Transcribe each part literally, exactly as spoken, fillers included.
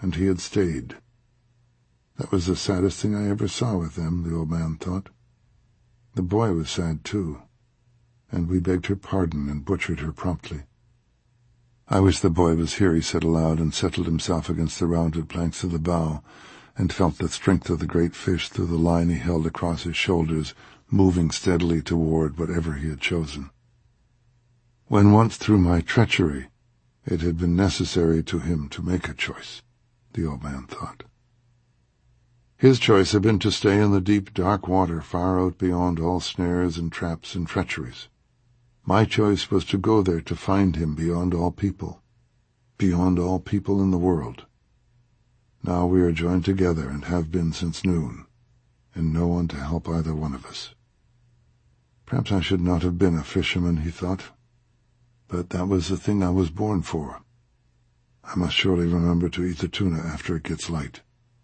and he had stayed. That was the saddest thing I ever saw with them, the old man thought. The boy was sad, too, and we begged her pardon and butchered her promptly. I wish the boy was here, he said aloud, and settled himself against the rounded planks of the bow, and felt the strength of the great fish through the line he held across his shoulders, moving steadily toward whatever he had chosen. When once through my treachery, it had been necessary to him to make a choice, the old man thought. His choice had been to stay in the deep, dark water far out beyond all snares and traps and treacheries. My choice was to go there to find him beyond all people, beyond all people in the world. Now we are joined together and have been since noon, and no one to help either one of us. Perhaps I should not have been a fisherman, he thought, but that was the thing I was born for. I must surely remember to eat the tuna after it gets light.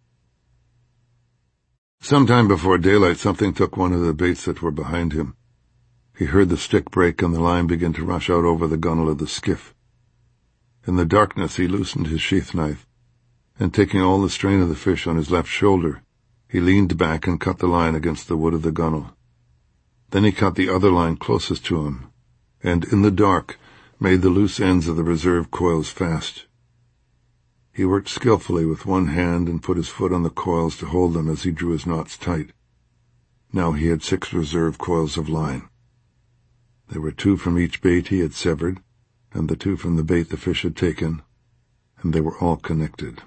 Some time before daylight, something took one of the baits that were behind him. He heard the stick break and the line begin to rush out over the gunwale of the skiff. In the darkness he loosened his sheath knife, and taking all the strain of the fish on his left shoulder, he leaned back and cut the line against the wood of the gunwale. Then he cut the other line closest to him, and in the dark made the loose ends of the reserve coils fast. He worked skillfully with one hand and put his foot on the coils to hold them as he drew his knots tight. Now he had six reserve coils of line. There were two from each bait he had severed, and the two from the bait the fish had taken, and they were all connected.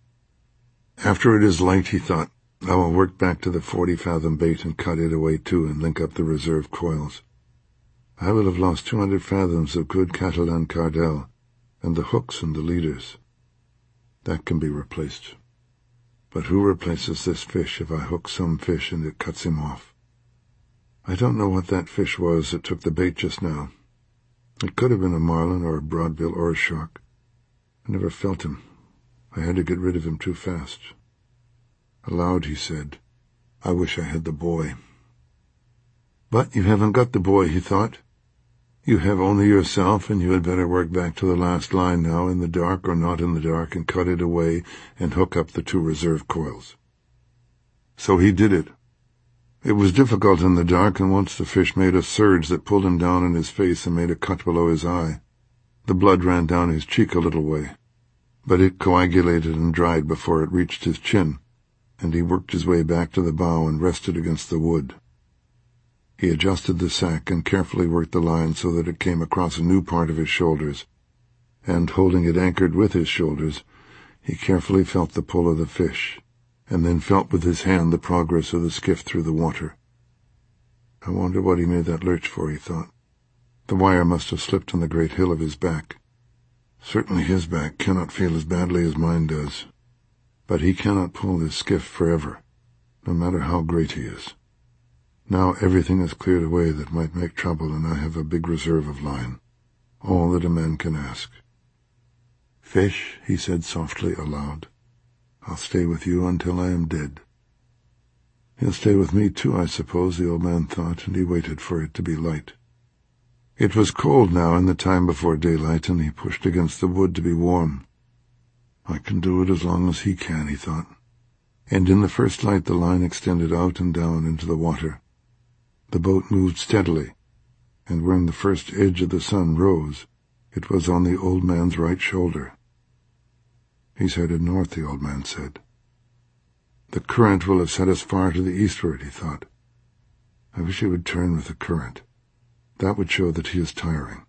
After it is light, he thought, I will work back to the forty-fathom bait and cut it away too and link up the reserve coils. I will have lost two hundred fathoms of good Catalan cardell, and the hooks and the leaders. That can be replaced. But who replaces this fish if I hook some fish and it cuts him off? I don't know what that fish was that took the bait just now. It could have been a marlin or a broadbill or a shark. I never felt him. I had to get rid of him too fast. Aloud he said, I wish I had the boy. But you haven't got the boy, he thought. You have only yourself, and you had better work back to the last line now, in the dark or not in the dark, and cut it away and hook up the two reserve coils. So he did it. It was difficult in the dark, and once the fish made a surge that pulled him down in his face and made a cut below his eye. The blood ran down his cheek a little way, but it coagulated and dried before it reached his chin, and he worked his way back to the bow and rested against the wood. He adjusted the sack and carefully worked the line so that it came across a new part of his shoulders, and, holding it anchored with his shoulders, he carefully felt the pull of the fish, and then felt with his hand the progress of the skiff through the water. I wonder what he made that lurch for, he thought. The wire must have slipped on the great hill of his back. Certainly his back cannot feel as badly as mine does, but he cannot pull this skiff forever, no matter how great he is. Now everything is cleared away that might make trouble, and I have a big reserve of line, all that a man can ask. Fish, he said softly aloud, I'll stay with you until I am dead. He'll stay with me too, I suppose, the old man thought, and he waited for it to be light. It was cold now in the time before daylight, and he pushed against the wood to be warm. I can do it as long as he can, he thought. And in the first light the line extended out and down into the water. The boat moved steadily, and when the first edge of the sun rose, it was on the old man's right shoulder. He's headed north, the old man said. The current will have set us far to the eastward, he thought. I wish he would turn with the current. That would show that he is tiring.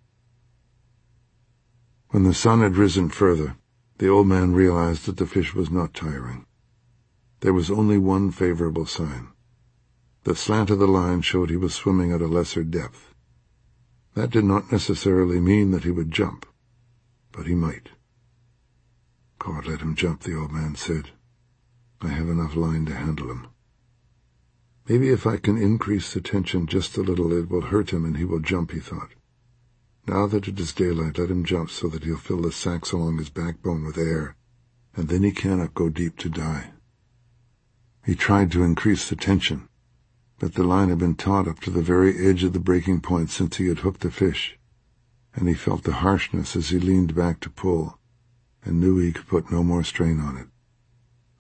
When the sun had risen further, the old man realized that the fish was not tiring. There was only one favorable sign. The slant of the line showed he was swimming at a lesser depth. That did not necessarily mean that he would jump, but he might. God, let him jump, the old man said. I have enough line to handle him. Maybe if I can increase the tension just a little, it will hurt him and he will jump, he thought. Now that it is daylight, let him jump so that he'll fill the sacks along his backbone with air, and then he cannot go deep to die. He tried to increase the tension, but the line had been taut up to the very edge of the breaking point since he had hooked the fish, and he felt the harshness as he leaned back to pull, and knew he could put no more strain on it.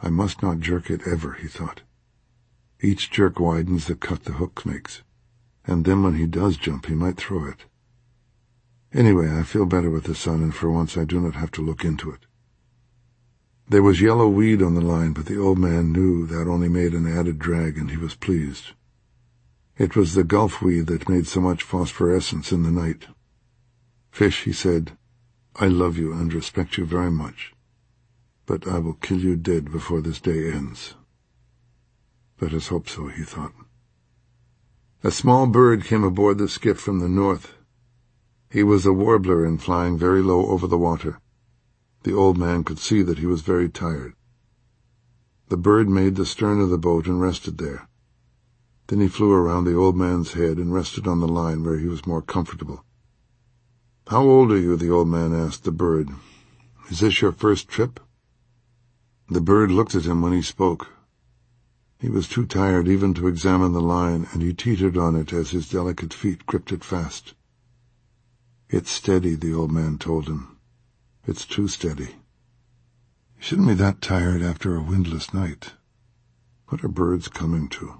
I must not jerk it ever, he thought. Each jerk widens the cut the hook makes, and then when he does jump he might throw it. Anyway, I feel better with the sun, and for once I do not have to look into it. There was yellow weed on the line, but the old man knew that only made an added drag, and he was pleased. It was the gulf weed that made so much phosphorescence in the night. Fish, he said, I love you and respect you very much, but I will kill you dead before this day ends. Let us hope so, he thought. A small bird came aboard the skiff from the north. He was a warbler and flying very low over the water. The old man could see that he was very tired. The bird made the stern of the boat and rested there. Then he flew around the old man's head and rested on the line where he was more comfortable. How old are you? The old man asked the bird. Is this your first trip? The bird looked at him when he spoke. He was too tired even to examine the line, and he teetered on it as his delicate feet gripped it fast. It's steady, the old man told him. It's too steady. You shouldn't be that tired after a windless night. What are birds coming to?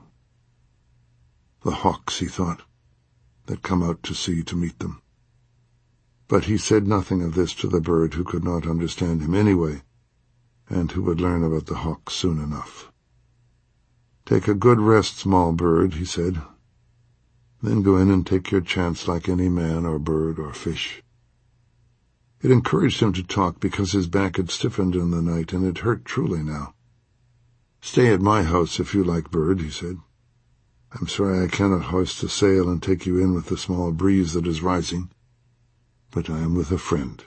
The hawks, he thought, that come out to sea to meet them. But he said nothing of this to the bird, who could not understand him anyway, and who would learn about the hawks soon enough. Take a good rest, small bird, he said. Then go in and take your chance like any man or bird or fish. It encouraged him to talk because his back had stiffened in the night, and it hurt truly now. Stay at my house if you like, bird, he said. I'm sorry I cannot hoist a sail and take you in with the small breeze that is rising, but I am with a friend.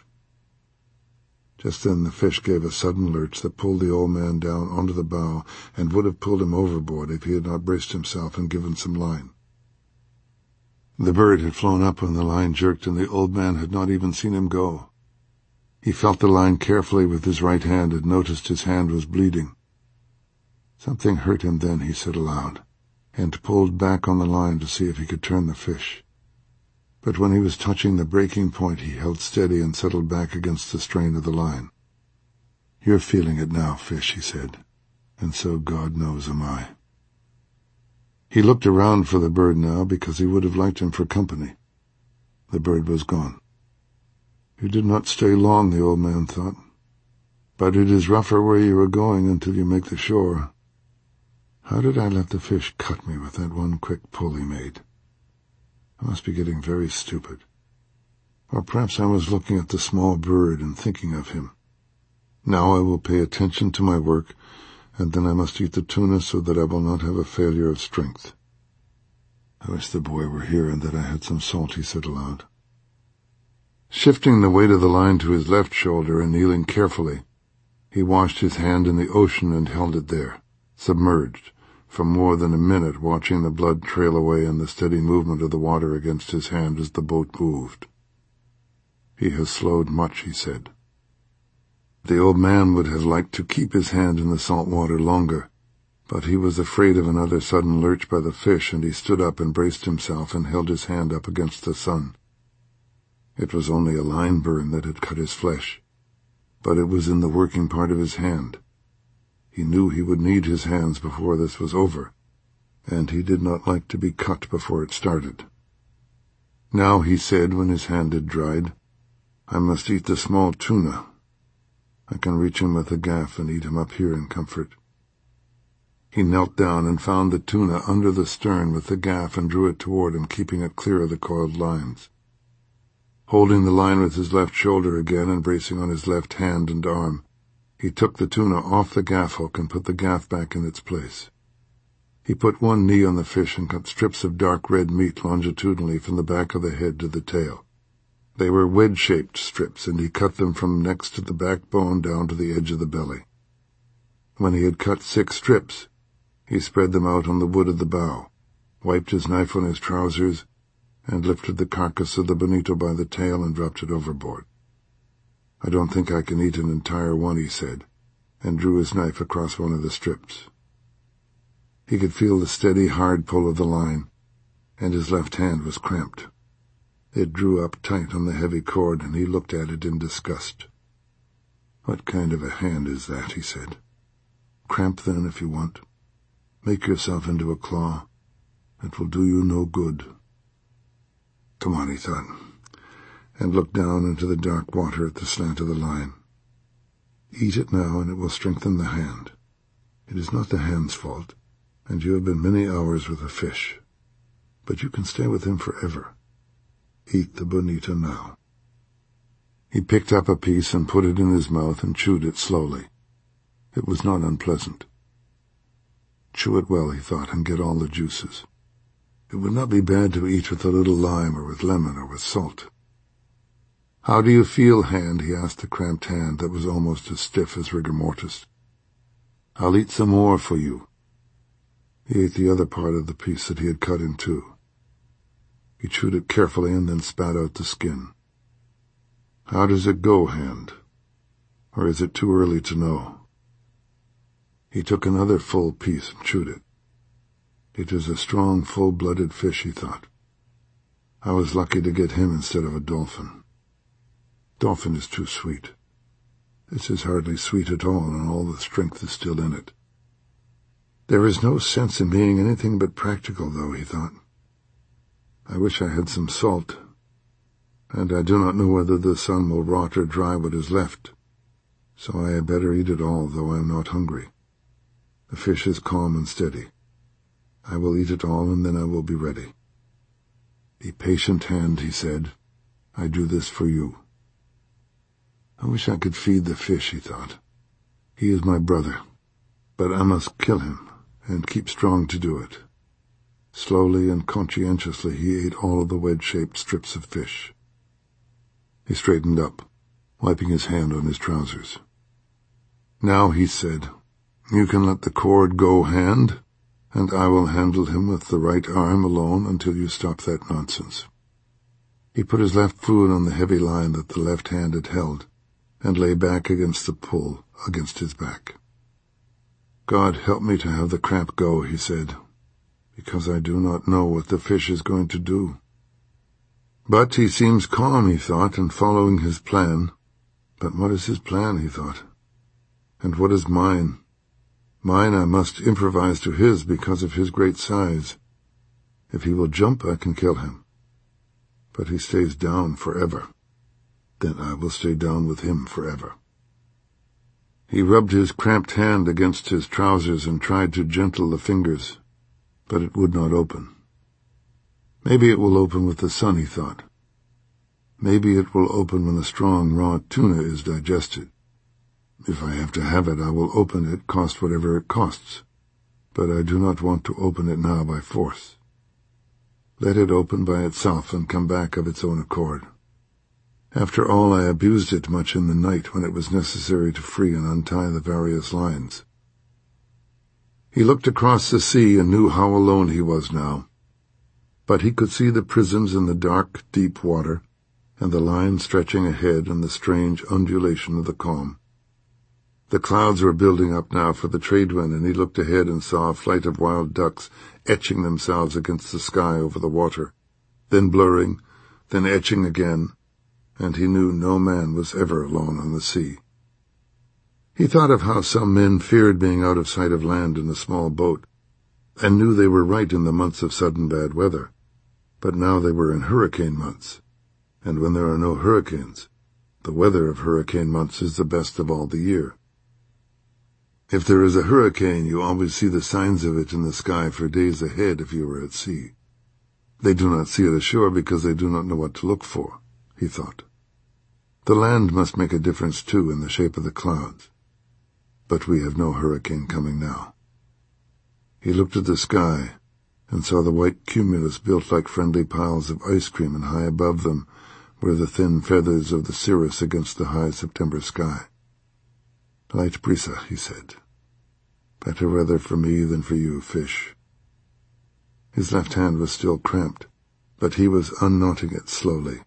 Just then the fish gave a sudden lurch that pulled the old man down onto the bow and would have pulled him overboard if he had not braced himself and given some line. The bird had flown up when the line jerked, and the old man had not even seen him go. He felt the line carefully with his right hand and noticed his hand was bleeding. Something hurt him then, he said aloud, and pulled back on the line to see if he could turn the fish. But when he was touching the breaking point, he held steady and settled back against the strain of the line. You're feeling it now, fish, he said, and so God knows am I. He looked around for the bird now because he would have liked him for company. The bird was gone. You did not stay long, the old man thought, but it is rougher where you are going until you make the shore. How did I let the fish cut me with that one quick pull he made? I must be getting very stupid. Or perhaps I was looking at the small bird and thinking of him. Now I will pay attention to my work, and then I must eat the tuna so that I will not have a failure of strength. I wish the boy were here and that I had some salt, he said aloud. Shifting the weight of the line to his left shoulder and kneeling carefully, he washed his hand in the ocean and held it there, submerged, for more than a minute, watching the blood trail away and the steady movement of the water against his hand as the boat moved. He has slowed much, he said. The old man would have liked to keep his hand in the salt water longer, but he was afraid of another sudden lurch by the fish, and he stood up and braced himself and held his hand up against the sun. It was only a line burn that had cut his flesh, but it was in the working part of his hand. He knew he would need his hands before this was over, and he did not like to be cut before it started. Now, he said when his hand had dried, I must eat the small tuna. I can reach him with a gaff and eat him up here in comfort. He knelt down and found the tuna under the stern with the gaff and drew it toward him, keeping it clear of the coiled lines. Holding the line with his left shoulder again and bracing on his left hand and arm, he took the tuna off the gaff hook and put the gaff back in its place. He put one knee on the fish and cut strips of dark red meat longitudinally from the back of the head to the tail. They were wedge-shaped strips, and he cut them from next to the backbone down to the edge of the belly. When he had cut six strips, he spread them out on the wood of the bow, wiped his knife on his trousers, and lifted the carcass of the bonito by the tail and dropped it overboard. I don't think I can eat an entire one, he said, and drew his knife across one of the strips. He could feel the steady, hard pull of the line, and his left hand was cramped. It drew up tight on the heavy cord, and he looked at it in disgust. What kind of a hand is that, he said. Cramp then if you want. Make yourself into a claw. It will do you no good. Come on, he thought, and looked down into the dark water at the slant of the line. Eat it now, and it will strengthen the hand. It is not the hand's fault, and you have been many hours with a fish. But you can stay with him forever. Eat the bonita now. He picked up a piece and put it in his mouth and chewed it slowly. It was not unpleasant. Chew it well, he thought, and get all the juices. It would not be bad to eat with a little lime or with lemon or with salt. How do you feel, hand? He asked the cramped hand that was almost as stiff as rigor mortis. I'll eat some more for you. He ate the other part of the piece that he had cut in two. He chewed it carefully and then spat out the skin. How does it go, hand? Or is it too early to know? He took another full piece and chewed it. It is a strong, full-blooded fish, he thought. I was lucky to get him instead of a dolphin. Dolphin is too sweet. This is hardly sweet at all, and all the strength is still in it. There is no sense in being anything but practical, though, he thought. I wish I had some salt, and I do not know whether the sun will rot or dry what is left, so I had better eat it all, though I am not hungry. The fish is calm and steady. I will eat it all, and then I will be ready. Be patient, hand, he said. I do this for you. I wish I could feed the fish, he thought. He is my brother, but I must kill him, and keep strong to do it. Slowly and conscientiously he ate all of the wedge-shaped strips of fish. He straightened up, wiping his hand on his trousers. Now, he said, you can let the cord go, hand, and I will handle him with the right arm alone until you stop that nonsense. He put his left foot on the heavy line that the left hand had held, and lay back against the pull against his back. God help me to have the cramp go, he said, because I do not know what the fish is going to do. But he seems calm, he thought, and following his plan. But what is his plan, he thought? And what is mine? Mine I must improvise to his because of his great size. If he will jump, I can kill him. But he stays down forever. Then I will stay down with him forever. He rubbed his cramped hand against his trousers and tried to gentle the fingers, but it would not open. Maybe it will open with the sun, he thought. Maybe it will open when the strong, raw tuna is digested. If I have to have it, I will open it, cost whatever it costs. But I do not want to open it now by force. Let it open by itself and come back of its own accord. After all, I abused it much in the night when it was necessary to free and untie the various lines. He looked across the sea and knew how alone he was now. But he could see the prisms in the dark, deep water, and the line stretching ahead and the strange undulation of the calm. The clouds were building up now for the trade wind, and he looked ahead and saw a flight of wild ducks etching themselves against the sky over the water, then blurring, then etching again, and he knew no man was ever alone on the sea. He thought of how some men feared being out of sight of land in a small boat, and knew they were right in the months of sudden bad weather, but now they were in hurricane months, and when there are no hurricanes, the weather of hurricane months is the best of all the year. If there is a hurricane, you always see the signs of it in the sky for days ahead if you are at sea. They do not see it ashore because they do not know what to look for, he thought. The land must make a difference, too, in the shape of the clouds. But we have no hurricane coming now. He looked at the sky and saw the white cumulus built like friendly piles of ice cream, and high above them were the thin feathers of the cirrus against the high September sky. Light brisa, he said. Better weather for me than for you, fish. His left hand was still cramped, but he was unknotting it slowly.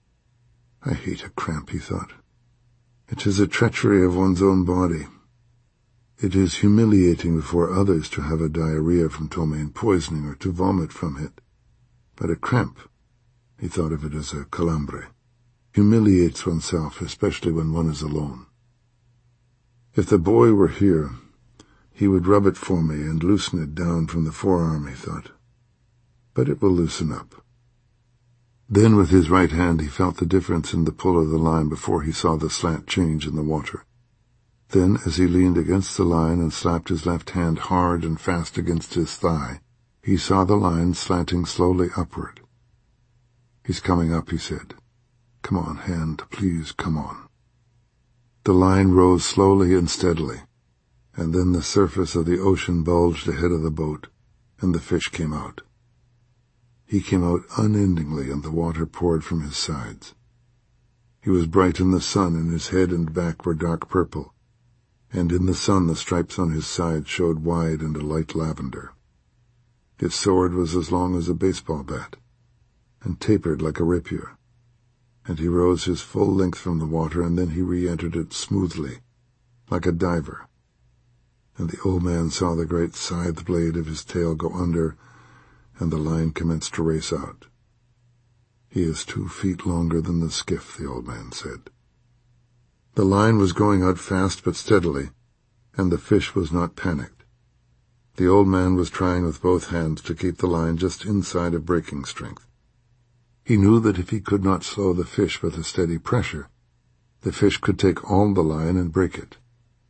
I hate a cramp, he thought. It is a treachery of one's own body. It is humiliating before others to have a diarrhea from ptomaine poisoning or to vomit from it. But a cramp, he thought of it as a calambre, humiliates oneself, especially when one is alone. If the boy were here, He would rub it for me and loosen it down from the forearm, he thought. But it will loosen up. Then with his right hand he felt the difference in the pull of the line before he saw the slant change in the water. Then, as he leaned against the line and slapped his left hand hard and fast against his thigh, he saw the line slanting slowly upward. "He's coming up," he said. "Come on, hand, please, come on." The line rose slowly and steadily, and then the surface of the ocean bulged ahead of the boat, and the fish came out. He came out unendingly, and the water poured from his sides. He was bright in the sun, and his head and back were dark purple, and in the sun the stripes on his sides showed wide and a light lavender. His sword was as long as a baseball bat, and tapered like a rapier, and he rose his full length from the water, and then he re-entered it smoothly, like a diver, and the old man saw the great scythe blade of his tail go under, and the line commenced to race out. "He is two feet longer than the skiff," the old man said. The line was going out fast but steadily, and the fish was not panicked. The old man was trying with both hands to keep the line just inside of breaking strength. He knew that if he could not slow the fish with a steady pressure, the fish could take all the line and break it.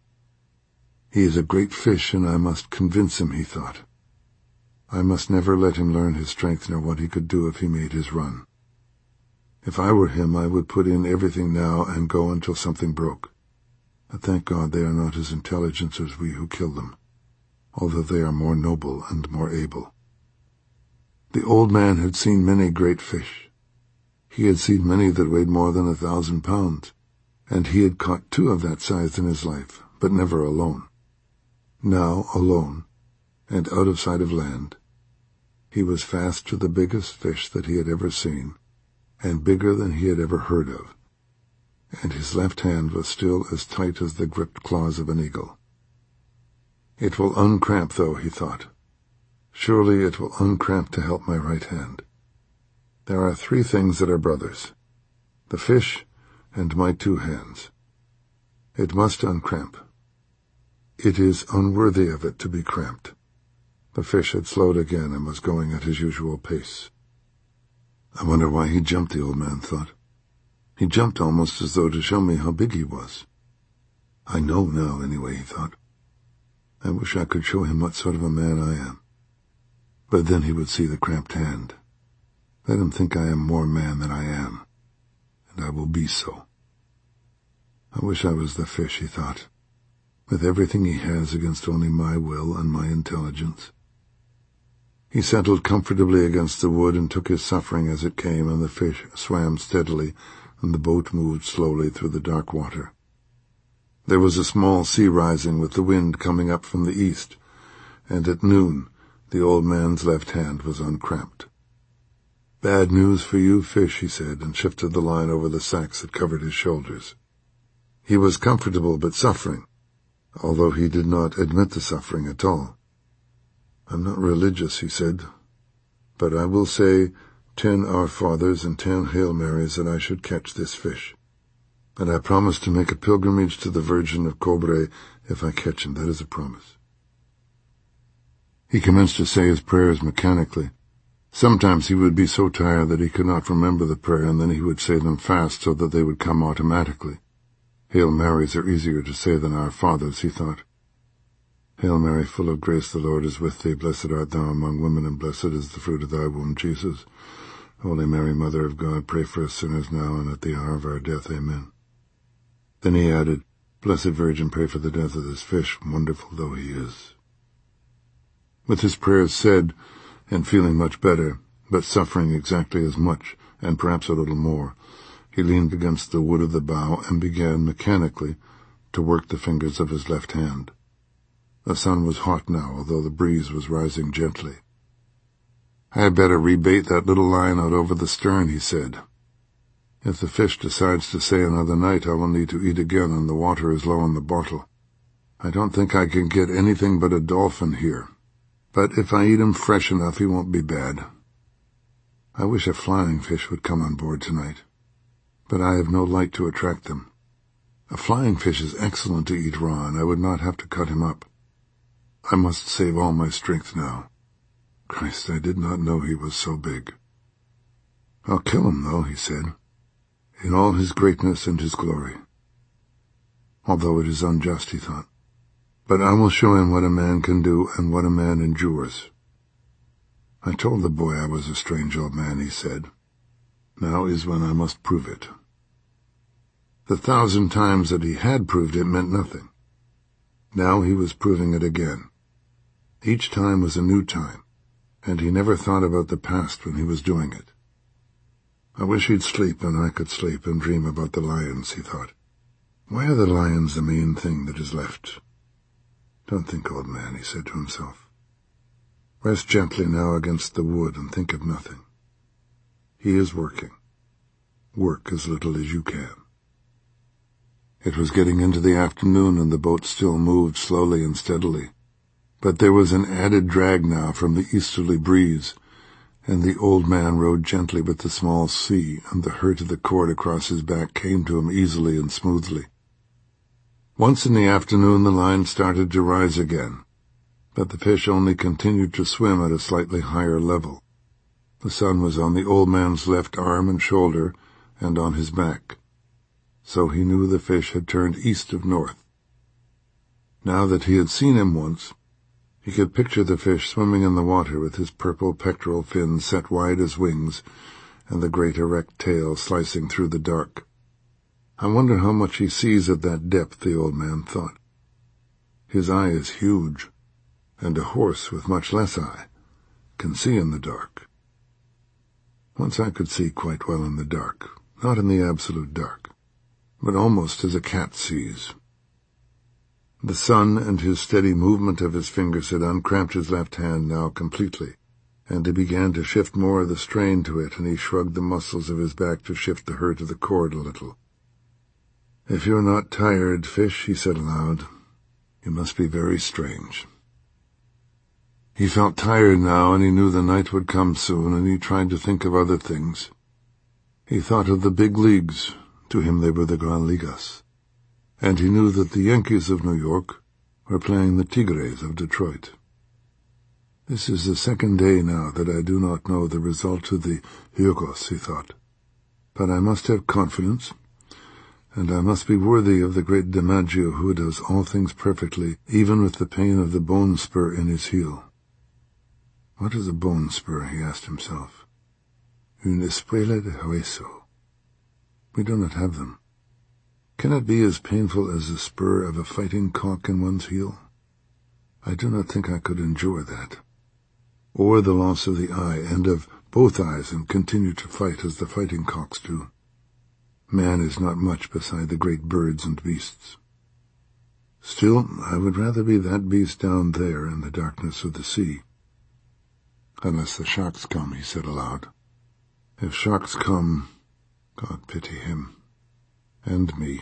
"He is a great fish, and I must convince him," he thought. "I must never let him learn his strength nor what he could do if he made his run. If I were him, I would put in everything now and go until something broke. But thank God they are not as intelligent as we who kill them, although they are more noble and more able." The old man had seen many great fish. He had seen many that weighed more than a thousand pounds, and he had caught two of that size in his life, but never alone. Now, alone, and out of sight of land, he was fast to the biggest fish that he had ever seen, and bigger than he had ever heard of, and his left hand was still as tight as the gripped claws of an eagle. "It will uncramp, though," he thought. "Surely it will uncramp to help my right hand. There are three things that are brothers, the fish and my two hands. It must uncramp. It is unworthy of it to be cramped." The fish had slowed again and was going at his usual pace. "I wonder why he jumped," the old man thought. "He jumped almost as though to show me how big he was. I know now, anyway," he thought. "I wish I could show him what sort of a man I am." But then he would see the cramped hand. Let him think I am more man than I am, and I will be so. I wish I was the fish, he thought, with everything he has against only my will and my intelligence. He settled comfortably against the wood and took his suffering as it came, and the fish swam steadily, and the boat moved slowly through the dark water. There was a small sea rising, with the wind coming up from the east, and at noon the old man's left hand was uncramped. "Bad news for you, fish," he said, and shifted the line over the sacks that covered his shoulders. He was comfortable but suffering, although he did not admit the suffering at all. "I'm not religious," he said, "but I will say ten Our Fathers and ten Hail Marys that I should catch this fish. And I promise to make a pilgrimage to the Virgin of Cobre if I catch him. That is a promise." He commenced to say his prayers mechanically. Sometimes he would be so tired that he could not remember the prayer, and then he would say them fast so that they would come automatically. Hail Marys are easier to say than Our Fathers, he thought. "Hail Mary, full of grace, the Lord is with thee. Blessed art thou among women, and blessed is the fruit of thy womb, Jesus. Holy Mary, Mother of God, pray for us sinners now and at the hour of our death. Amen." Then he added, "Blessed Virgin, pray for the death of this fish, wonderful though he is." With his prayers said, and feeling much better, but suffering exactly as much, and perhaps a little more, he leaned against the wood of the bow and began mechanically to work the fingers of his left hand. The sun was hot now, although the breeze was rising gently. "I had better rebait that little line out over the stern," he said. "If the fish decides to stay another night, I will need to eat again, and the water is low in the bottle. I don't think I can get anything but a dolphin here. But if I eat him fresh enough, he won't be bad. I wish a flying fish would come on board tonight, but I have no light to attract them. A flying fish is excellent to eat raw, and I would not have to cut him up. I must save all my strength now. Christ, I did not know he was so big. I'll kill him, though, he said, in all his greatness and his glory. Although it is unjust, he thought. But I will show him what a man can do and what a man endures. I told the boy I was a strange old man, he said. Now is when I must prove it. The thousand times that he had proved it meant nothing. Now he was proving it again. Each time was a new time, and he never thought about the past when he was doing it. I wish he'd sleep and I could sleep and dream about the lions, he thought. Why are the lions the main thing that is left? Don't think, old man, he said to himself. Rest gently now against the wood and think of nothing. He is working. Work as little as you can. It was getting into the afternoon and the boat still moved slowly and steadily, but there was an added drag now from the easterly breeze, and the old man rowed gently with the small sea, and the hurt of the cord across his back came to him easily and smoothly. Once in the afternoon the line started to rise again, but the fish only continued to swim at a slightly higher level. The sun was on the old man's left arm and shoulder, and on his back. So he knew the fish had turned east of north. Now that he had seen him once, he could picture the fish swimming in the water with his purple pectoral fins set wide as wings, and the great erect tail slicing through the dark. I wonder how much he sees at that depth, the old man thought. His eye is huge, and a horse with much less eye can see in the dark. Once I could see quite well in the dark, not in the absolute dark, but almost as a cat sees. The sun and his steady movement of his fingers had uncramped his left hand now completely, and he began to shift more of the strain to it, and he shrugged the muscles of his back to shift the hurt of the cord a little. If you're not tired, fish, he said aloud, you must be very strange. He felt tired now, and he knew the night would come soon, and he tried to think of other things. He thought of the big leagues. To him they were the Gran Ligas. And he knew that the Yankees of New York were playing the Tigres of Detroit. This is the second day now that I do not know the result of the Juegos, he thought. But I must have confidence, and I must be worthy of the great DiMaggio who does all things perfectly, even with the pain of the bone spur in his heel. What is a bone spur, he asked himself. Une espuela de hueso. We do not have them. Can it be as painful as the spur of a fighting cock in one's heel? I do not think I could endure that. Or the loss of the eye, and of both eyes, and continue to fight as the fighting cocks do. Man is not much beside the great birds and beasts. Still, I would rather be that beast down there in the darkness of the sea. Unless the sharks come, he said aloud. If sharks come, God pity him. And me.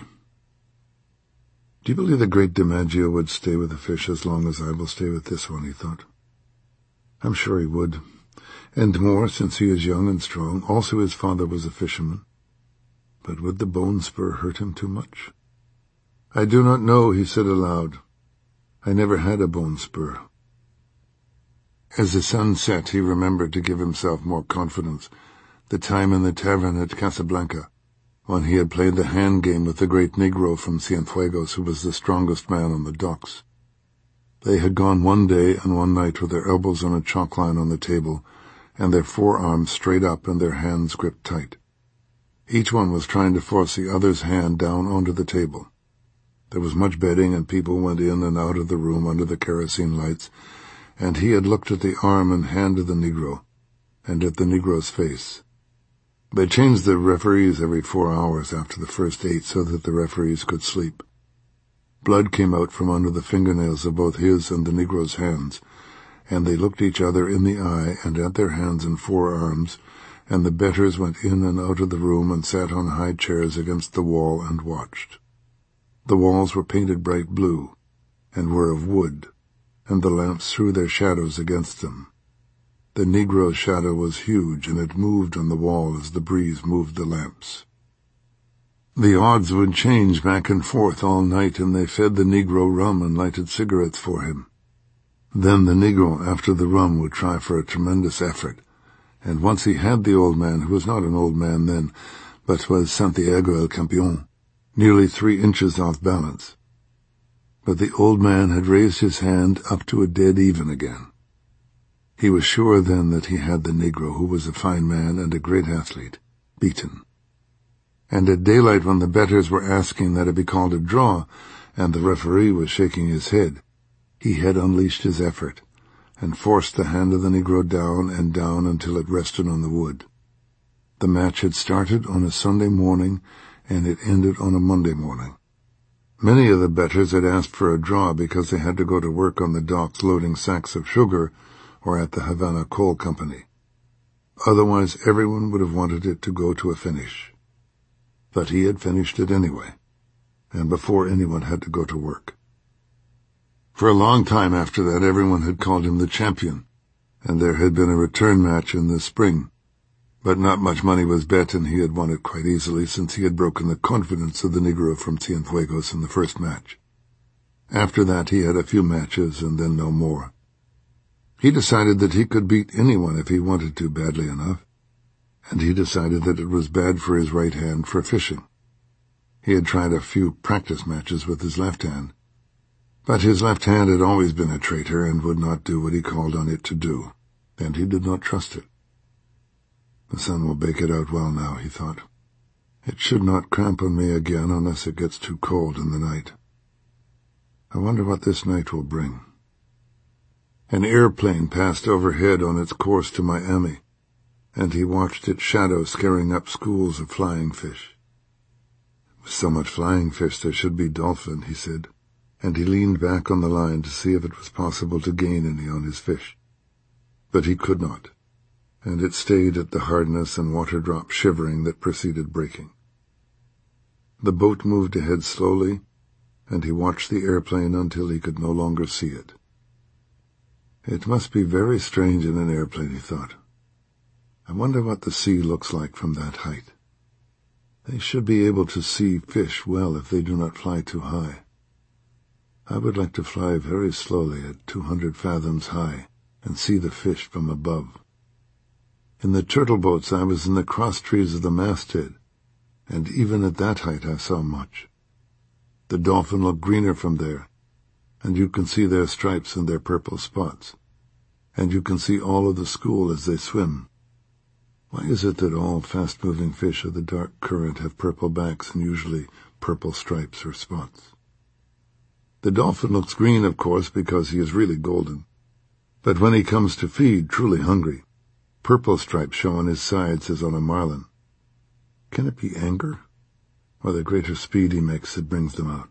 Do you believe the great DiMaggio would stay with the fish as long as I will stay with this one, he thought. I'm sure he would. And more, since he is young and strong. Also his father was a fisherman. But would the bone spur hurt him too much? I do not know, he said aloud. I never had a bone spur. As the sun set, he remembered to give himself more confidence. The time in the tavern at Casablanca, when he had played the hand game with the great Negro from Cienfuegos, who was the strongest man on the docks. They had gone one day and one night with their elbows on a chalk line on the table, and their forearms straight up and their hands gripped tight. Each one was trying to force the other's hand down onto the table. There was much bedding, and people went in and out of the room under the kerosene lights, and he had looked at the arm and hand of the Negro, and at the Negro's face. They changed the referees every four hours after the first eight so that the referees could sleep. Blood came out from under the fingernails of both his and the Negro's hands, and they looked each other in the eye and at their hands and forearms, and the betters went in and out of the room and sat on high chairs against the wall and watched. The walls were painted bright blue, and were of wood, and the lamps threw their shadows against them. The Negro's shadow was huge, and it moved on the wall as the breeze moved the lamps. The odds would change back and forth all night, and they fed the Negro rum and lighted cigarettes for him. Then the Negro, after the rum, would try for a tremendous effort, and once he had the old man, who was not an old man then, but was Santiago el Campeón, nearly three inches off balance. But the old man had raised his hand up to a dead even again. He was sure then that he had the Negro, who was a fine man and a great athlete, beaten. And at daylight, when the betters were asking that it be called a draw, and the referee was shaking his head, he had unleashed his effort, and forced the hand of the Negro down and down until it rested on the wood. The match had started on a Sunday morning, and it ended on a Monday morning. Many of the betters had asked for a draw because they had to go to work on the docks loading sacks of sugar or at the Havana Coal Company. Otherwise, everyone would have wanted it to go to a finish. But he had finished it anyway, and before anyone had to go to work. For a long time after that, everyone had called him the champion, and there had been a return match in the spring. But not much money was bet, and he had won it quite easily, since he had broken the confidence of the Negro from Cienfuegos in the first match. After that, he had a few matches, and then no more. He decided that he could beat anyone if he wanted to badly enough, and he decided that it was bad for his right hand for fishing. He had tried a few practice matches with his left hand, but his left hand had always been a traitor and would not do what he called on it to do, and he did not trust it. The sun will bake it out well now, he thought. It should not cramp on me again unless it gets too cold in the night. I wonder what this night will bring. An airplane passed overhead on its course to Miami, and he watched its shadow scaring up schools of flying fish. With so much flying fish there should be dolphin, he said, and he leaned back on the line to see if it was possible to gain any on his fish. But he could not, and it stayed at the hardness and water-drop shivering that preceded breaking. The boat moved ahead slowly, and he watched the airplane until he could no longer see it. It must be very strange in an airplane, he thought. I wonder what the sea looks like from that height. They should be able to see fish well if they do not fly too high. I would like to fly very slowly at two hundred fathoms high and see the fish from above. In the turtle boats I was in the cross trees of the masthead, and even at that height I saw much. The dolphin look greener from there, and you can see their stripes and their purple spots, and you can see all of the school as they swim. Why is it that all fast-moving fish of the dark current have purple backs and usually purple stripes or spots? The dolphin looks green, of course, because he is really golden, but when he comes to feed, truly hungry, purple stripes show on his sides as on a marlin. Can it be anger, or the greater speed he makes that brings them out?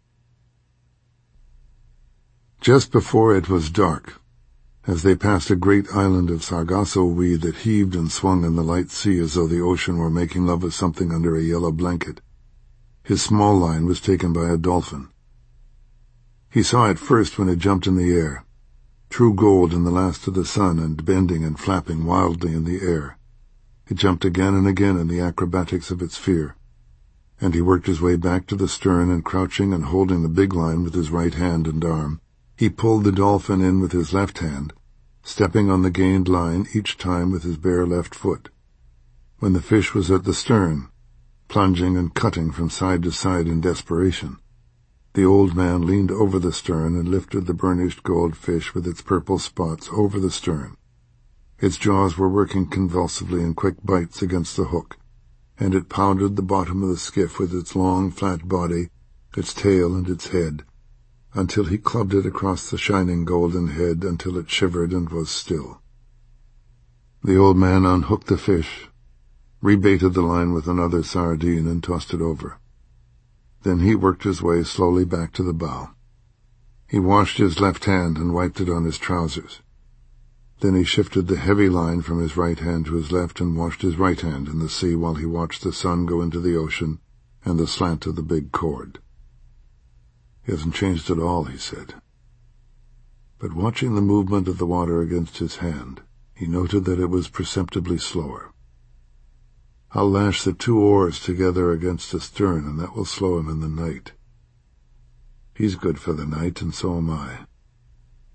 Just before it was dark, as they passed a great island of sargasso weed that heaved and swung in the light sea as though the ocean were making love with something under a yellow blanket, his small line was taken by a dolphin. He saw it first when it jumped in the air, true gold in the last of the sun and bending and flapping wildly in the air. It jumped again and again in the acrobatics of its fear, and he worked his way back to the stern, and crouching and holding the big line with his right hand and arm, he pulled the dolphin in with his left hand, stepping on the gained line each time with his bare left foot. When the fish was at the stern, plunging and cutting from side to side in desperation, the old man leaned over the stern and lifted the burnished gold fish with its purple spots over the stern. Its jaws were working convulsively in quick bites against the hook, and it pounded the bottom of the skiff with its long, flat body, its tail and its head, until he clubbed it across the shining golden head until it shivered and was still. The old man unhooked the fish, rebaited the line with another sardine, and tossed it over. Then he worked his way slowly back to the bow. He washed his left hand and wiped it on his trousers. Then he shifted the heavy line from his right hand to his left and washed his right hand in the sea while he watched the sun go into the ocean and the slant of the big cord. He hasn't changed at all, he said. But watching the movement of the water against his hand, he noted that it was perceptibly slower. I'll lash the two oars together against the stern, and that will slow him in the night. He's good for the night, and so am I.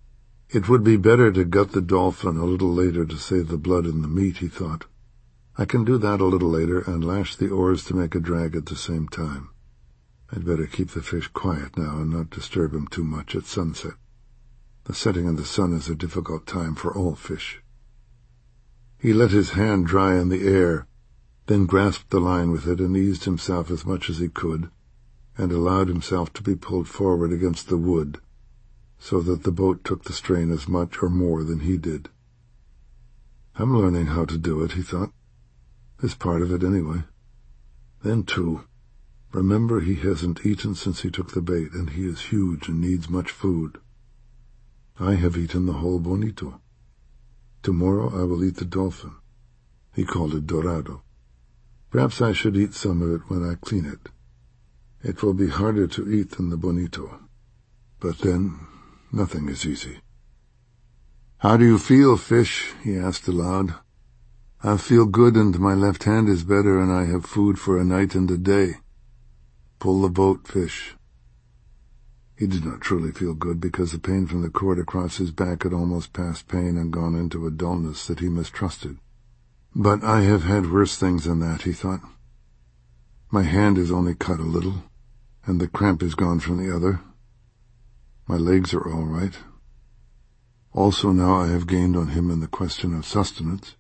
It would be better to gut the dolphin a little later to save the blood in the meat, he thought. I can do that a little later and lash the oars to make a drag at the same time. I'd better keep the fish quiet now and not disturb him too much at sunset. The setting of the sun is a difficult time for all fish. He let his hand dry in the air, then grasped the line with it and eased himself as much as he could, and allowed himself to be pulled forward against the wood, so that the boat took the strain as much or more than he did. I'm learning how to do it, he thought. This part of it, anyway. Then, too, remember he hasn't eaten since he took the bait, and he is huge and needs much food. I have eaten the whole bonito. Tomorrow I will eat the dolphin. He called it dorado. Perhaps I should eat some of it when I clean it. It will be harder to eat than the bonito. But then, nothing is easy. "How do you feel, fish?" he asked aloud. "I feel good, and my left hand is better, and I have food for a night and a day. Pull the boat, fish." He did not truly feel good, because the pain from the cord across his back had almost passed pain and gone into a dullness that he mistrusted. But I have had worse things than that, he thought. My hand is only cut a little, and the cramp is gone from the other. My legs are all right. Also now I have gained on him in the question of sustenance.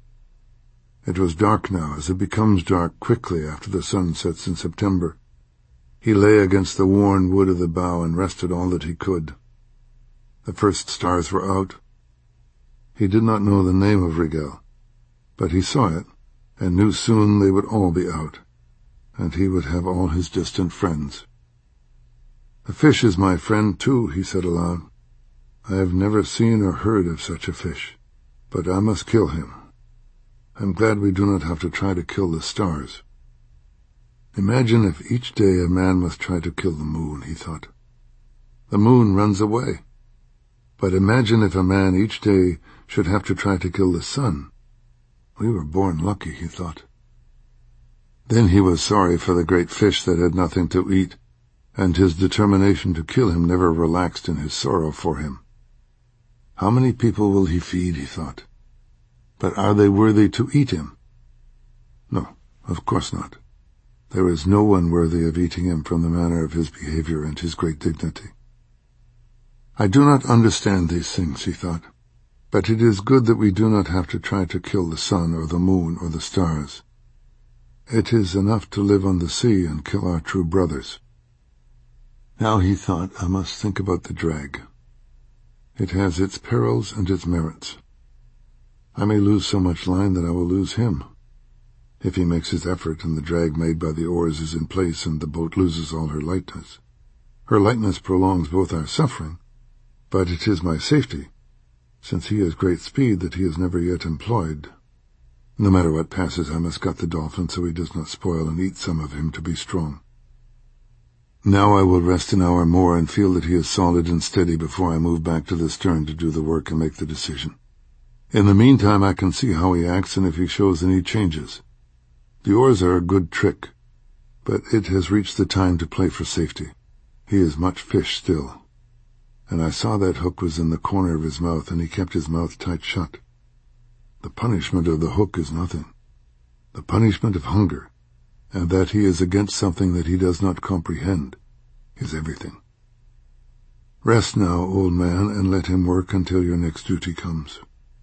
It was dark now, as it becomes dark quickly after the sun sets in September. He lay against the worn wood of the bow and rested all that he could. The first stars were out. He did not know the name of Rigel, but he saw it, and knew soon they would all be out, and he would have all his distant friends. "The fish is my friend, too," he said aloud. "I have never seen or heard of such a fish, but I must kill him. I'm glad we do not have to try to kill the stars. Imagine if each day a man must try to kill the moon," he thought. "The moon runs away. But imagine if a man each day should have to try to kill the sun. We were born lucky," he thought. Then he was sorry for the great fish that had nothing to eat, and his determination to kill him never relaxed in his sorrow for him. How many people will he feed, he thought. But are they worthy to eat him? No, of course not. There is no one worthy of eating him from the manner of his behavior and his great dignity. I do not understand these things, he thought, but it is good that we do not have to try to kill the sun or the moon or the stars. It is enough to live on the sea and kill our true brothers. Now, he thought, I must think about the drag. It has its perils and its merits. I may lose so much line that I will lose him. If he makes his effort and the drag made by the oars is in place and the boat loses all her lightness. Her lightness prolongs both our suffering, but it is my safety, since he has great speed that he has never yet employed. No matter what passes, I must gut the dolphin so he does not spoil and eat some of him to be strong. Now I will rest an hour more and feel that he is solid and steady before I move back to the stern to do the work and make the decision. In the meantime I can see how he acts and if he shows any changes. The oars are a good trick, but it has reached the time to play for safety. He is much fish still, and I saw that hook was in the corner of his mouth, and he kept his mouth tight shut. The punishment of the hook is nothing. The punishment of hunger, and that he is against something that he does not comprehend, is everything. Rest now, old man, and let him work until your next duty comes.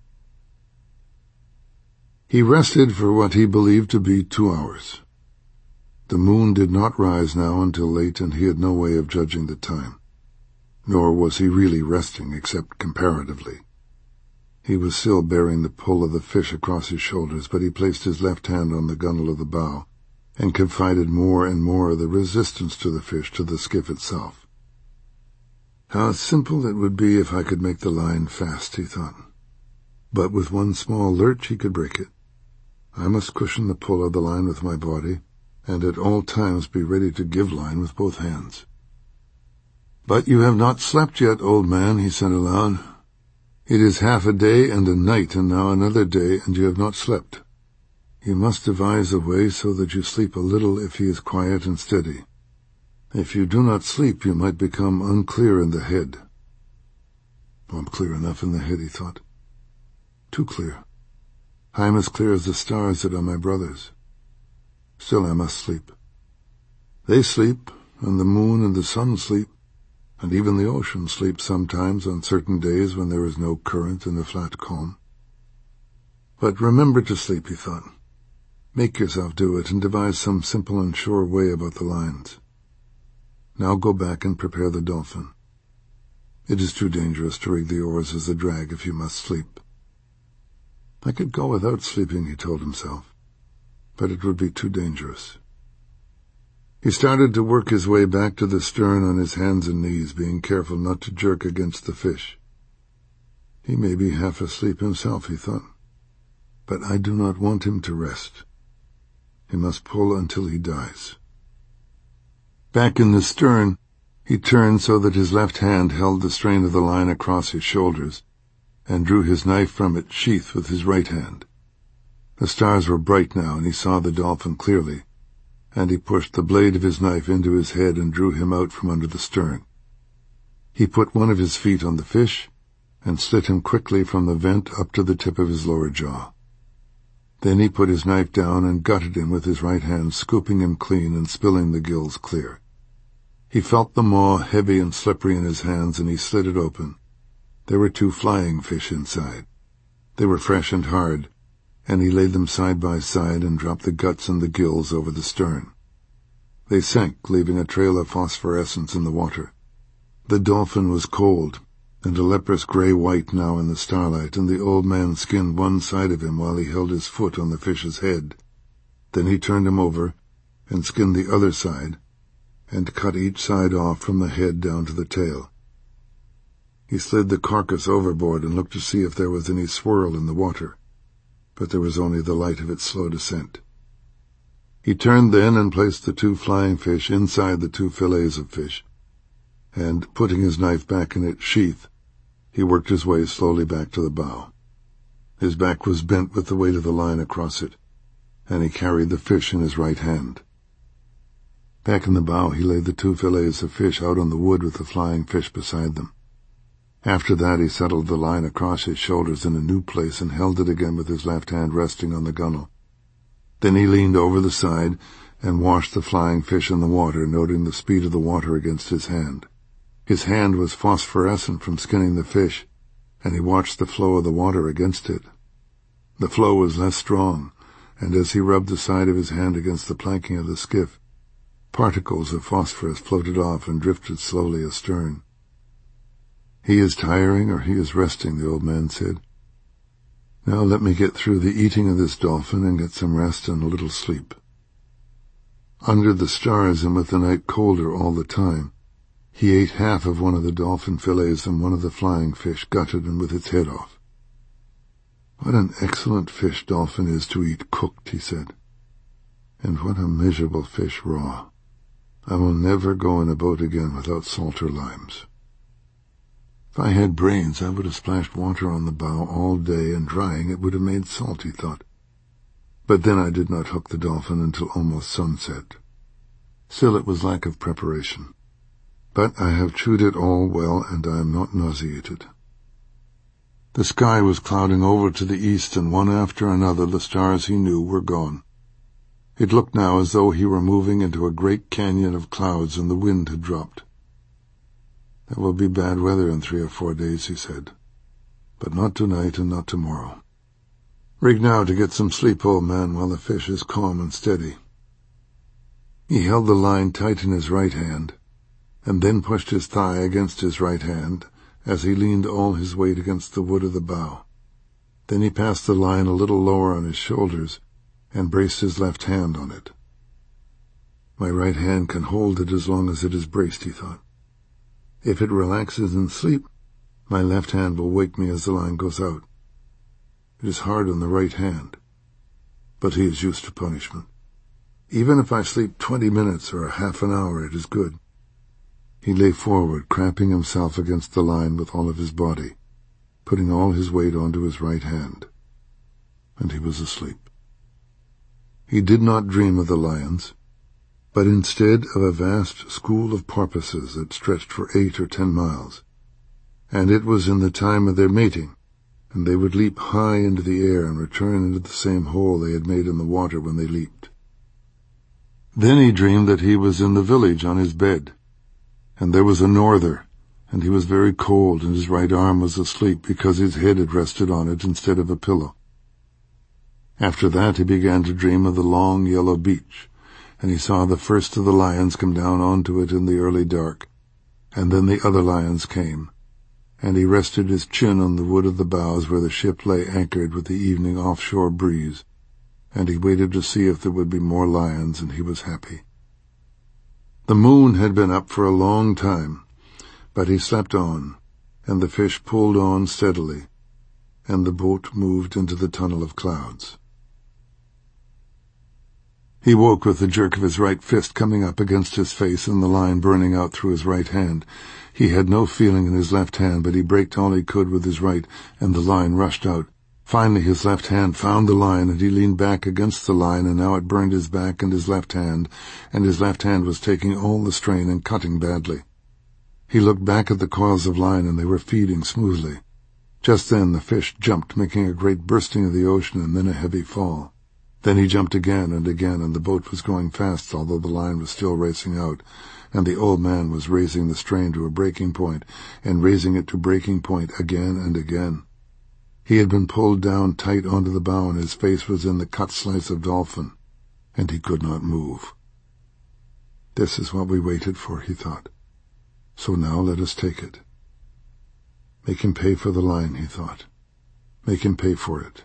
He rested for what he believed to be two hours. The moon did not rise now until late, and he had no way of judging the time. Nor was he really resting, except comparatively. He was still bearing the pull of the fish across his shoulders, but he placed his left hand on the gunwale of the bow, and confided more and more the resistance to the fish to the skiff itself. How simple it would be if I could make the line fast, he thought. But with one small lurch he could break it. I must cushion the pull of the line with my body, and at all times be ready to give line with both hands. "But you have not slept yet, old man," he said aloud. "It is half a day and a night, and now another day, and you have not slept. You must devise a way so that you sleep a little if he is quiet and steady. If you do not sleep, you might become unclear in the head." Oh, I'm clear enough in the head, he thought. Too clear. I am as clear as the stars that are my brothers. Still I must sleep. They sleep, and the moon and the sun sleep, and even the ocean sleeps sometimes on certain days when there is no current in the flat calm. But remember to sleep, he thought. Make yourself do it, and devise some simple and sure way about the lines. Now go back and prepare the Dolphin. It is too dangerous to rig the oars as a drag if you must sleep. I could go without sleeping, he told himself, but it would be too dangerous. He started to work his way back to the stern on his hands and knees, being careful not to jerk against the fish. He may be half asleep himself, he thought, but I do not want him to rest. He must pull until he dies. Back in the stern, he turned so that his left hand held the strain of the line across his shoulders, and drew his knife from its sheath with his right hand. The stars were bright now, and he saw the Dolphin clearly, and he pushed the blade of his knife into his head and drew him out from under the stern. He put one of his feet on the fish, and slit him quickly from the vent up to the tip of his lower jaw. Then he put his knife down and gutted him with his right hand, scooping him clean and spilling the gills clear. He felt the maw heavy and slippery in his hands, and he slit it open. There were two flying fish inside. They were fresh and hard, and he laid them side by side and dropped the guts and the gills over the stern. They sank, leaving a trail of phosphorescence in the water. The Dolphin was cold, and a leprous grey-white now in the starlight, and the old man skinned one side of him while he held his foot on the fish's head. Then he turned him over and skinned the other side, and cut each side off from the head down to the tail. He slid the carcass overboard and looked to see if there was any swirl in the water, but there was only the light of its slow descent. He turned then and placed the two flying fish inside the two fillets of fish, and, putting his knife back in its sheath, he worked his way slowly back to the bow. His back was bent with the weight of the line across it, and he carried the fish in his right hand. Back in the bow he laid the two fillets of fish out on the wood with the flying fish beside them. After that he settled the line across his shoulders in a new place and held it again with his left hand resting on the gunwale. Then he leaned over the side and washed the flying fish in the water, noting the speed of the water against his hand. His hand was phosphorescent from skinning the fish, and he watched the flow of the water against it. The flow was less strong, and as he rubbed the side of his hand against the planking of the skiff, particles of phosphorus floated off and drifted slowly astern. "He is tiring, or he is resting," the old man said. "Now let me get through the eating of this Dolphin and get some rest and a little sleep." Under the stars, and with the night colder all the time, he ate half of one of the Dolphin fillets and one of the flying fish, gutted and with its head off. "What an excellent fish Dolphin is to eat cooked," he said. "And what a miserable fish raw. I will never go in a boat again without salt or limes." If I had brains, I would have splashed water on the bow all day, and drying it would have made salt, he thought. But then I did not hook the Dolphin until almost sunset. Still, it was lack of preparation. But I have chewed it all well, and I am not nauseated. The sky was clouding over to the east, and one after another the stars he knew were gone. It looked now as though he were moving into a great canyon of clouds, and the wind had dropped. "There will be bad weather in three or four days," he said, "but not tonight and not tomorrow. Rig now to get some sleep, old man, while the fish is calm and steady." He held the line tight in his right hand, and then pushed his thigh against his right hand as he leaned all his weight against the wood of the bow. Then he passed the line a little lower on his shoulders and braced his left hand on it. "My right hand can hold it as long as it is braced," he thought. "If it relaxes in sleep, my left hand will wake me as the line goes out. It is hard on the right hand, but he is used to punishment. Even if I sleep twenty minutes or a half an hour, it is good." He lay forward, cramping himself against the line with all of his body, putting all his weight onto his right hand, and he was asleep. He did not dream of the lions, but instead of a vast school of porpoises that stretched for eight or ten miles, and it was in the time of their mating, and they would leap high into the air and return into the same hole they had made in the water when they leaped. Then he dreamed that he was in the village on his bed, and there was a norther, and he was very cold, and his right arm was asleep because his head had rested on it instead of a pillow. After that he began to dream of the long yellow beach, and he saw the first of the lions come down onto it in the early dark, and then the other lions came, and he rested his chin on the wood of the bows where the ship lay anchored with the evening offshore breeze, and he waited to see if there would be more lions, and he was happy. The moon had been up for a long time, but he slept on, and the fish pulled on steadily, and the boat moved into the tunnel of clouds. He woke with the jerk of his right fist coming up against his face and the line burning out through his right hand. He had no feeling in his left hand, but he braked all he could with his right, and the line rushed out. Finally his left hand found the line, and he leaned back against the line, and now it burned his back and his left hand, and his left hand was taking all the strain and cutting badly. He looked back at the coils of line, and they were feeding smoothly. Just then the fish jumped, making a great bursting of the ocean and then a heavy fall. Then he jumped again and again, and the boat was going fast, although the line was still racing out, and the old man was raising the strain to a breaking point, and raising it to breaking point again and again. He had been pulled down tight onto the bow, and his face was in the cut slice of dolphin, and he could not move. This is what we waited for, he thought. So now let us take it. Make him pay for the line, he thought. Make him pay for it.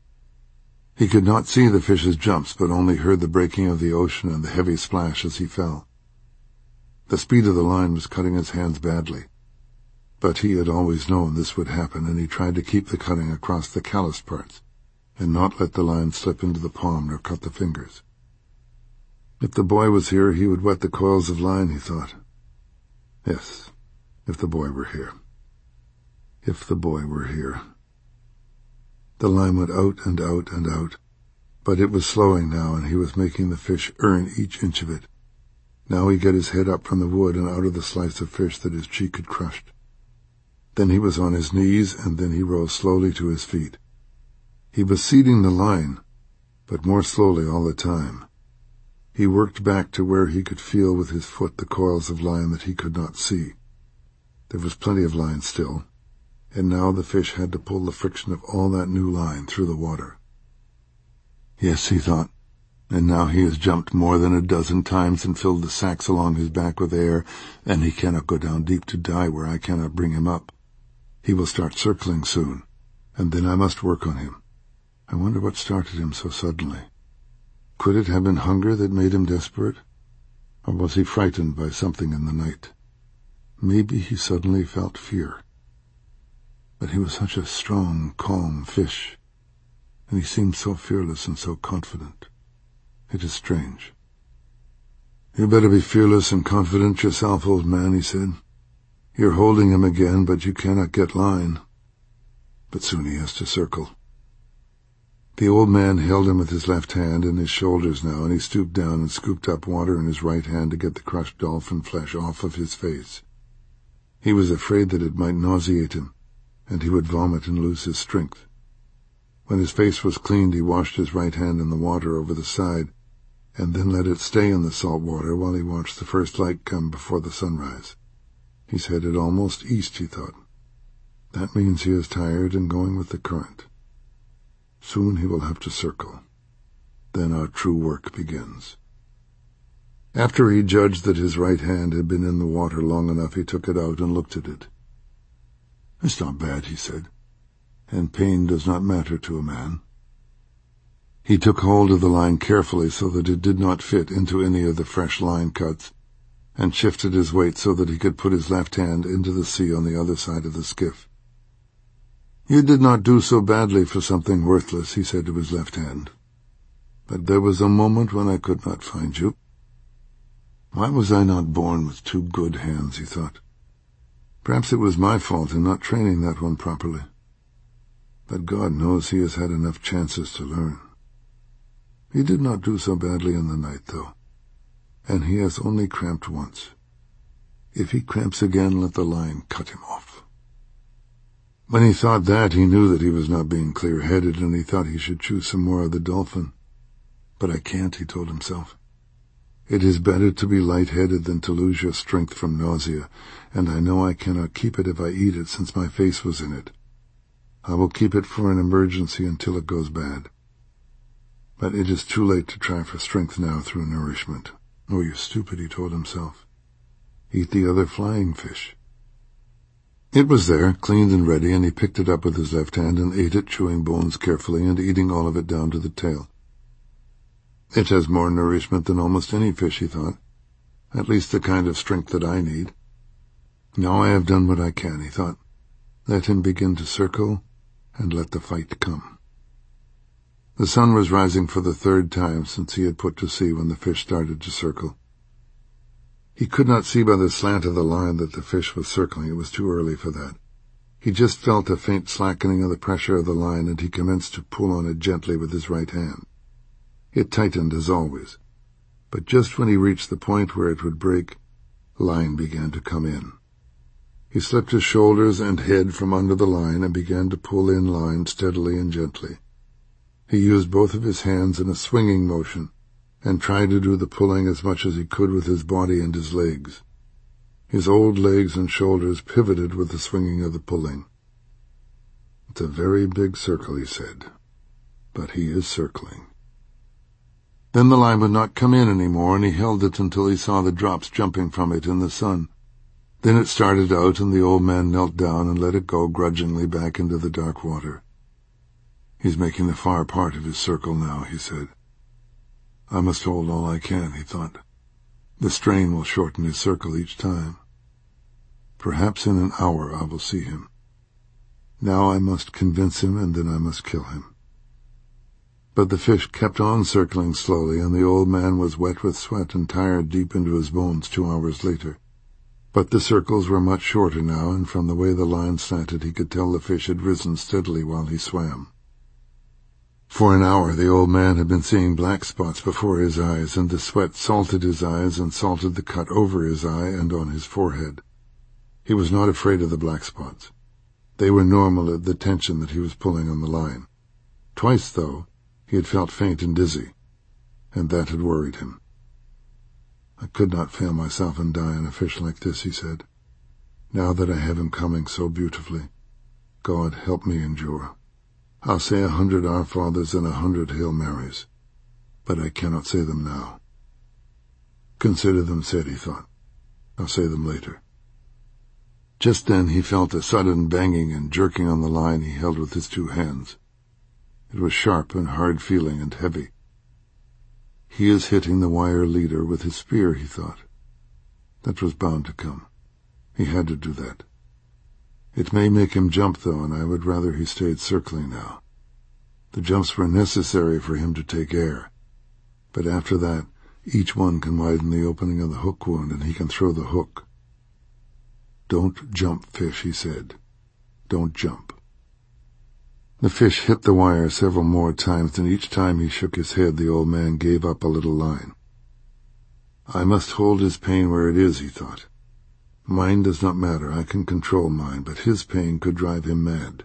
He could not see the fish's jumps, but only heard the breaking of the ocean and the heavy splash as he fell. The speed of the line was cutting his hands badly, but he had always known this would happen, and he tried to keep the cutting across the calloused parts, and not let the line slip into the palm nor cut the fingers. If the boy was here, he would wet the coils of line, he thought. Yes, if the boy were here. If the boy were here. The line went out and out and out, but it was slowing now, and he was making the fish earn each inch of it. Now he got his head up from the wood and out of the slice of fish that his cheek had crushed. Then he was on his knees, and then he rose slowly to his feet. He was seating the line, but more slowly all the time. He worked back to where he could feel with his foot the coils of line that he could not see. There was plenty of line still, and now the fish had to pull the friction of all that new line through the water. Yes, he thought, and now he has jumped more than a dozen times and filled the sacks along his back with air, and he cannot go down deep to die where I cannot bring him up. He will start circling soon, and then I must work on him. I wonder what started him so suddenly. Could it have been hunger that made him desperate? Or was he frightened by something in the night? Maybe he suddenly felt fear. But he was such a strong, calm fish, and he seemed so fearless and so confident. It is strange. You better be fearless and confident yourself, old man, he said. You're holding him again, but you cannot get line. But soon he has to circle. The old man held him with his left hand in his shoulders now, and he stooped down and scooped up water in his right hand to get the crushed dolphin flesh off of his face. He was afraid that it might nauseate him, and he would vomit and lose his strength. When his face was cleaned, he washed his right hand in the water over the side, and then let it stay in the salt water while he watched the first light come before the sunrise. He's headed almost east, he thought. That means he is tired and going with the current. Soon he will have to circle. Then our true work begins. After he judged that his right hand had been in the water long enough, he took it out and looked at it. It's not bad, he said, and pain does not matter to a man. He took hold of the line carefully so that it did not fit into any of the fresh line cuts, and shifted his weight so that he could put his left hand into the sea on the other side of the skiff. You did not do so badly for something worthless, he said to his left hand. But there was a moment when I could not find you. Why was I not born with two good hands, he thought. Perhaps it was my fault in not training that one properly. But God knows he has had enough chances to learn. He did not do so badly in the night, though, and he has only cramped once. If he cramps again, let the line cut him off. When he thought that, he knew that he was not being clear-headed, and he thought he should choose some more of the dolphin. But I can't, he told himself. It is better to be light-headed than to lose your strength from nausea, and I know I cannot keep it if I eat it, since my face was in it. I will keep it for an emergency until it goes bad. But it is too late to try for strength now through nourishment. Oh, you're stupid, he told himself. Eat the other flying fish. It was there, cleaned and ready, and he picked it up with his left hand and ate it, chewing bones carefully and eating all of it down to the tail. It has more nourishment than almost any fish, he thought. At least the kind of strength that I need. Now I have done what I can, he thought. Let him begin to circle, and let the fight come. The sun was rising for the third time since he had put to sea when the fish started to circle. He could not see by the slant of the line that the fish was circling. It was too early for that. He just felt a faint slackening of the pressure of the line, and he commenced to pull on it gently with his right hand. It tightened as always, but just when he reached the point where it would break, line began to come in. He slipped his shoulders and head from under the line and began to pull in line steadily and gently. He used both of his hands in a swinging motion and tried to do the pulling as much as he could with his body and his legs. His old legs and shoulders pivoted with the swinging of the pulling. It's a very big circle, he said, but he is circling. Then the line would not come in any more, and he held it until he saw the drops jumping from it in the sun. Then it started out, and the old man knelt down and let it go grudgingly back into the dark water. He's making the far part of his circle now, he said. I must hold all I can, he thought. The strain will shorten his circle each time. Perhaps in an hour I will see him. Now I must convince him, and then I must kill him. But the fish kept on circling slowly, and the old man was wet with sweat and tired deep into his bones two hours later. But the circles were much shorter now, and from the way the line slanted he could tell the fish had risen steadily while he swam. For an hour the old man had been seeing black spots before his eyes, and the sweat salted his eyes and salted the cut over his eye and on his forehead. He was not afraid of the black spots. They were normal at the tension that he was pulling on the line. Twice, though, he had felt faint and dizzy, and that had worried him. I could not fail myself and die on a fish like this, he said. Now that I have him coming so beautifully, God help me endure. I'll say a hundred Our Fathers and a hundred Hail Marys, but I cannot say them now. Consider them said, he thought. I'll say them later. Just then he felt a sudden banging and jerking on the line he held with his two hands. It was sharp and hard-feeling and heavy. He is hitting the wire leader with his spear, he thought. That was bound to come. He had to do that. It may make him jump, though, and I would rather he stayed circling now. The jumps were necessary for him to take air. But after that, each one can widen the opening of the hook wound, and he can throw the hook. Don't jump, fish, he said. Don't jump. The fish hit the wire several more times, and each time he shook his head, the old man gave up a little line. I must hold his pain where it is, he thought. Mine does not matter. I can control mine, but his pain could drive him mad.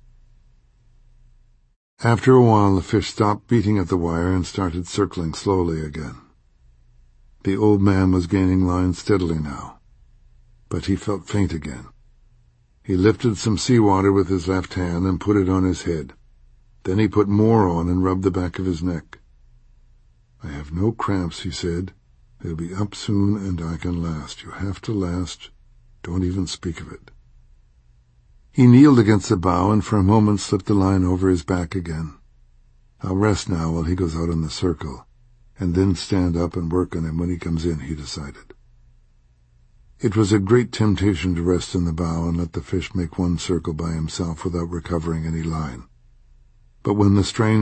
After a while, the fish stopped beating at the wire and started circling slowly again. The old man was gaining line steadily now, but he felt faint again. He lifted some seawater with his left hand and put it on his head. Then he put more on and rubbed the back of his neck. I have no cramps, he said. They'll be up soon, and I can last. You have to last. Don't even speak of it. He kneeled against the bow and for a moment slipped the line over his back again. I'll rest now while he goes out in the circle, and then stand up and work on him when he comes in, he decided. It was a great temptation to rest in the bow and let the fish make one circle by himself without recovering any line. But when the strain